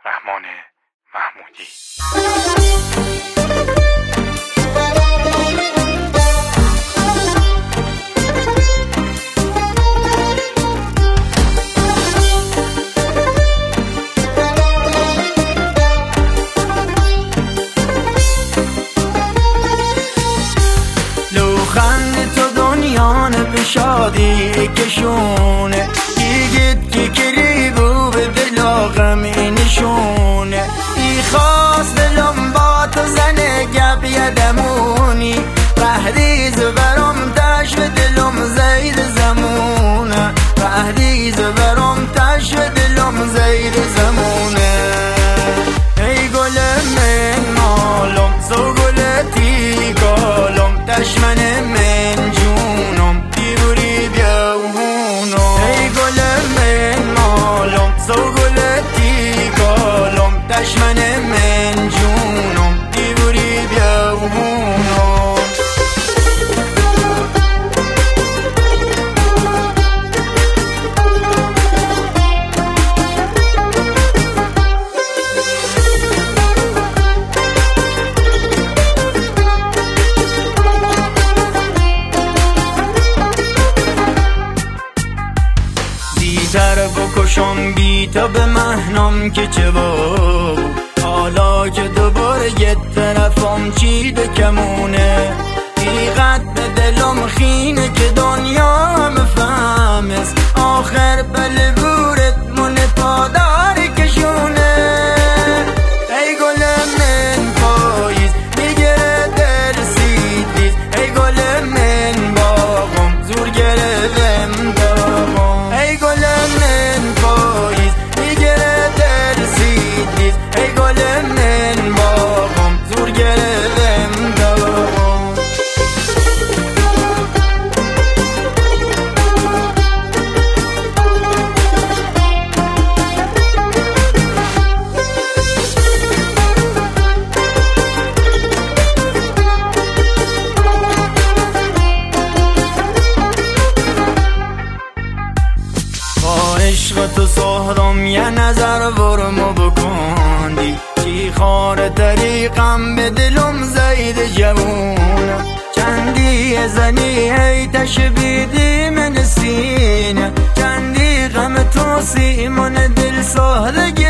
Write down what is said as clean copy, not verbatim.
رحمان محمودی. لوخند تو دنیانه به شادی کشونه دیگت که کریگو به دلاغم اینشونه ای خواست دلم با تو زنه گپ یدمونی قهریز برام تش و دلم زید زمونه قهریز برام تش و دلم زید زمونه ای گل من مالم سو گلتی کالم دشمن من جونم دیوری بیاهونم ای گل من مالم سو گلتی کالم دشمن من جونم دیوری بیاهونم تر بکشم بی تو به مهنم که چه با حالا که دوباره یه طرفم چیده کمونه بیقت به دلم خینه که دنیا هم فهمس آخر بلبورت من پادار کشونه ای گل من پاییز میگره در سیدیز ای گل من باغم زور گرفتم داغم ای گل من پاییز میگره در سیدیز ای گل من باغم زور گرفتم داغم عشق تو سهرم یه نظر ورمو بکندی چی خار طریقم به دلم زید جوونه چندی زنی هی تشبیدی من سینه چندی غم تو سیمون دل سهرگی